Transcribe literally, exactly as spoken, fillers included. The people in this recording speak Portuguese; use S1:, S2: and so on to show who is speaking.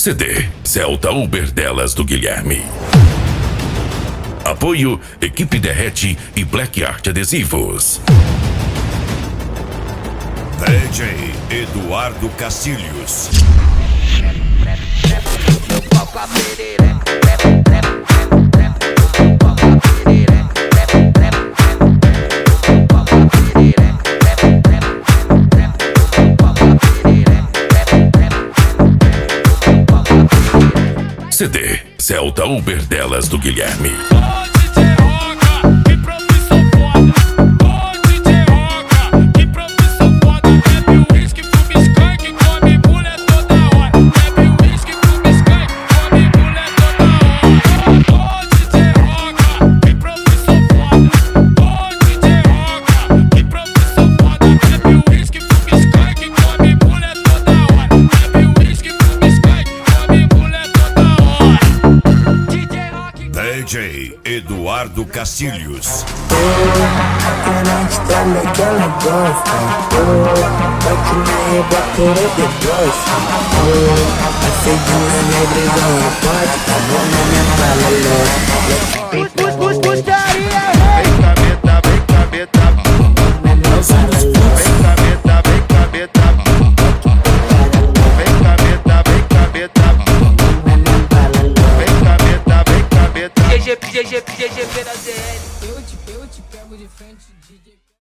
S1: C D Celta Uber delas do Guilherme. Apoio Equipe Derrete e Black Art Adesivos.
S2: D J Eduardo Castilhos.
S1: C D Celta Uber delas do Guilherme.
S2: D J Eduardo Castilhos.
S3: Oh,